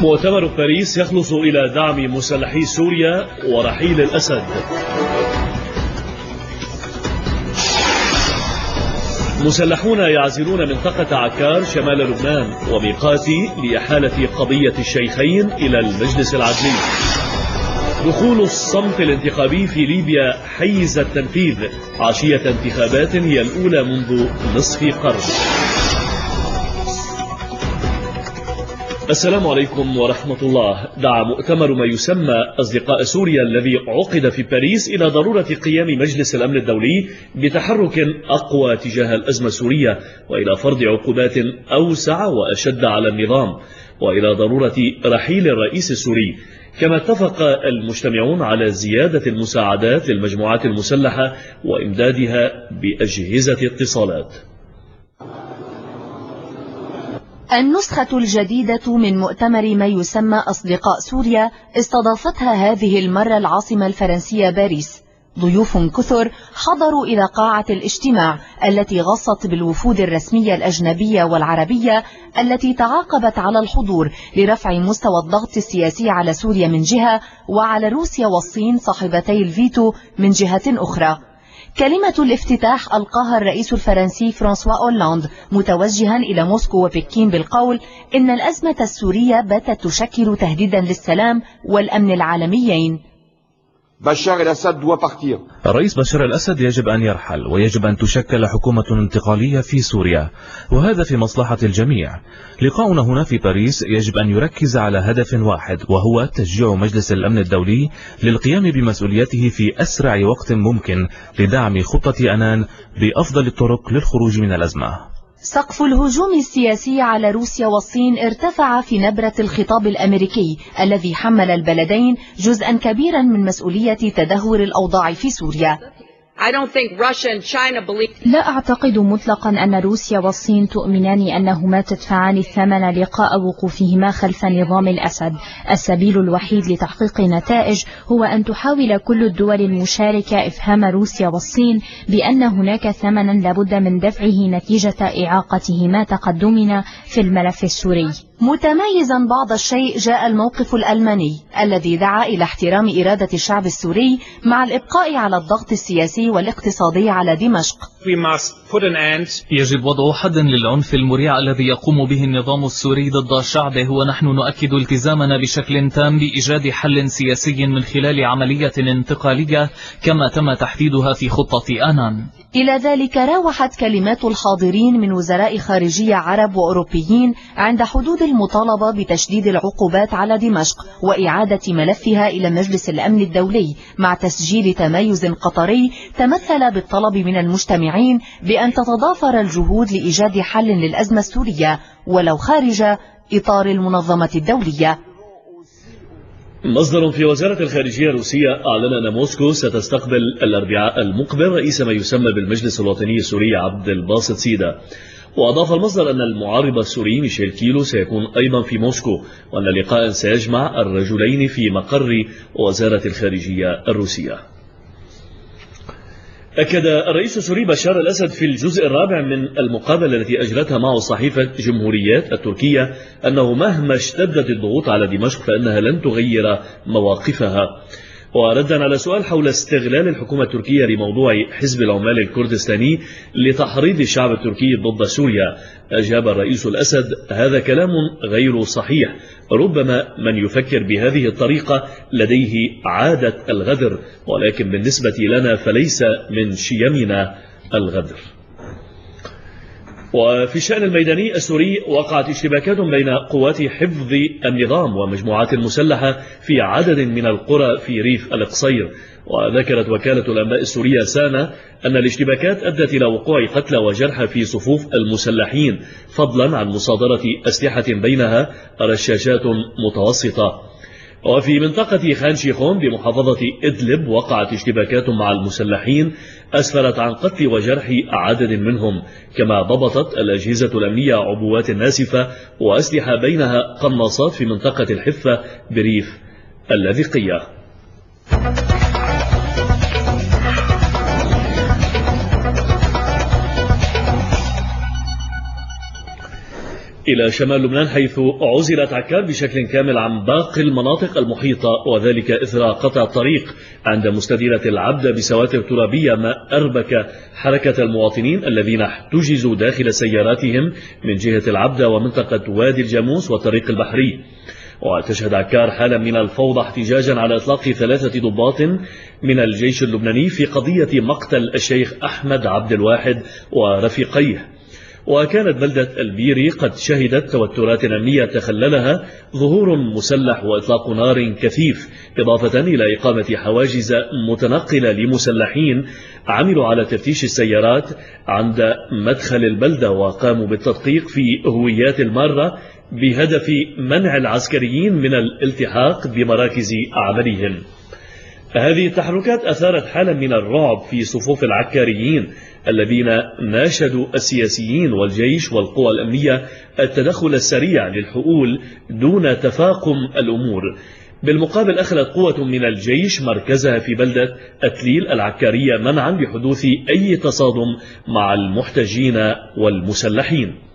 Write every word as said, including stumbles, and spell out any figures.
مؤتمر باريس يخلص إلى دعم مسلحي سوريا ورحيل الأسد. مسلحون يعزلون منطقة عكار شمال لبنان وميقاتي لإحالة قضية الشيخين إلى المجلس العدلي. دخول الصمت الانتخابي في ليبيا حيز التنفيذ عشية انتخابات هي الأولى منذ نصف قرن. السلام عليكم ورحمة الله. دعا مؤتمر ما يسمى أصدقاء سوريا الذي عقد في باريس إلى ضرورة قيام مجلس الأمن الدولي بتحرك أقوى تجاه الأزمة السورية وإلى فرض عقوبات أوسع وأشد على النظام وإلى ضرورة رحيل الرئيس السوري. كما اتفق المجتمعون على زيادة المساعدات للمجموعات المسلحة وإمدادها بأجهزة اتصالات. النسخة الجديدة من مؤتمر ما يسمى أصدقاء سوريا استضافتها هذه المرة العاصمة الفرنسية باريس. ضيوف كثر حضروا إلى قاعة الاجتماع التي غصت بالوفود الرسمية الأجنبية والعربية التي تعاقبت على الحضور لرفع مستوى الضغط السياسي على سوريا من جهة وعلى روسيا والصين صاحبتي الفيتو من جهة أخرى. كلمة الافتتاح ألقاها الرئيس الفرنسي فرانسوا أولاند متوجها إلى موسكو وبكين بالقول إن الأزمة السورية باتت تشكل تهديدا للسلام والأمن العالميين. بشار الأسد doit partir. الرئيس بشار الأسد يجب أن يرحل ويجب أن تشكل حكومة انتقالية في سوريا وهذا في مصلحة الجميع. لقاؤنا هنا في باريس يجب أن يركز على هدف واحد وهو تشجيع مجلس الأمن الدولي للقيام بمسؤوليته في أسرع وقت ممكن لدعم خطة أنان بأفضل الطرق للخروج من الأزمة. سقف الهجوم السياسي على روسيا والصين ارتفع في نبرة الخطاب الأمريكي الذي حمل البلدين جزءا كبيرا من مسؤولية تدهور الأوضاع في سوريا. لا أعتقد مطلقا أن روسيا والصين تؤمنان أنهما تدفعان الثمن لقاء وقوفهما خلف نظام الأسد. السبيل الوحيد لتحقيق نتائج هو أن تحاول كل الدول المشاركة إفهام روسيا والصين بأن هناك ثمنا لابد من دفعه نتيجة إعاقتهما تقدمنا في الملف السوري. متميزا بعض الشيء جاء الموقف الألماني الذي دعا إلى احترام إرادة الشعب السوري مع الإبقاء على الضغط السياسي والاقتصادي على دمشق. يجب وضع حد للعنف المريع الذي يقوم به النظام السوري ضد شعبه ونحن نؤكد التزامنا بشكل تام بإيجاد حل سياسي من خلال عملية انتقالية كما تم تحديدها في خطة آنان. إلى ذلك راوحت كلمات الحاضرين من وزراء خارجية عرب وأوروبيين عند حدود المطالبة بتشديد العقوبات على دمشق وإعادة ملفها إلى مجلس الأمن الدولي مع تسجيل تمايز قطري تمثل بالطلب من المجتمعين بأن تتضافر الجهود لإيجاد حل للأزمة السورية ولو خارج إطار المنظمة الدولية. مصدر في وزارة الخارجية الروسية أعلن أن موسكو ستستقبل الأربعاء المقبل رئيس ما يسمى بالمجلس الوطني السوري عبد الباسط سيدا. وأضاف المصدر أن المعارض السوري ميشيل كيلو سيكون أيضا في موسكو وأن اللقاء سيجمع الرجلين في مقر وزارة الخارجية الروسية. أكد الرئيس السوري بشار الأسد في الجزء الرابع من المقابلة التي أجرتها معه صحيفة جمهوريات التركية أنه مهما اشتدت الضغوط على دمشق فإنها لن تغير مواقفها. وردا على سؤال حول استغلال الحكومة التركية لموضوع حزب العمال الكردستاني لتحريض الشعب التركي ضد سوريا، أجاب الرئيس الأسد: هذا كلام غير صحيح، ربما من يفكر بهذه الطريقة لديه عادة الغدر، ولكن بالنسبة لنا فليس من شيمنا الغدر. وفي الشأن الميداني السوري وقعت اشتباكات بين قوات حفظ النظام ومجموعات مسلحة في عدد من القرى في ريف القصير. وذكرت وكالة الأنباء السورية سانا أن الاشتباكات أدت إلى وقوع قتلى وجرحى في صفوف المسلحين، فضلا عن مصادرة أسلحة بينها رشاشات متوسطة. وفي منطقة خان شيخون بمحافظة إدلب وقعت اشتباكات مع المسلحين أسفرت عن قتل وجرح عدد منهم، كما ضبطت الأجهزة الأمنية عبوات ناسفة وأسلحة بينها قناصات في منطقة الحفة بريف اللاذقية. إلى شمال لبنان، حيث عزلت عكار بشكل كامل عن باقي المناطق المحيطة، وذلك إثر قطع الطريق عند مستديرة العبدة بسواتر ترابية، ما أربك حركة المواطنين الذين احتجزوا داخل سياراتهم من جهة العبدة ومنطقة وادي الجاموس والطريق البحري. وتشهد عكار حالة من الفوضى احتجاجا على إطلاق ثلاثة ضباط من الجيش اللبناني في قضية مقتل الشيخ أحمد عبد الواحد ورفيقيه. وكانت بلدة البيري قد شهدت توترات أمنية تخللها ظهور مسلح وإطلاق نار كثيف، إضافة إلى إقامة حواجز متنقلة لمسلحين عملوا على تفتيش السيارات عند مدخل البلدة، وقاموا بالتدقيق في هويات المارة بهدف منع العسكريين من الالتحاق بمراكز عملهم. هذه التحركات أثارت حالة من الرعب في صفوف العكاريين الذين ناشدوا السياسيين والجيش والقوى الأمنية التدخل السريع للحقول دون تفاقم الأمور. بالمقابل أخلت قوة من الجيش مركزها في بلدة أتليل العكارية منعا بحدوث أي تصادم مع المحتجين والمسلحين.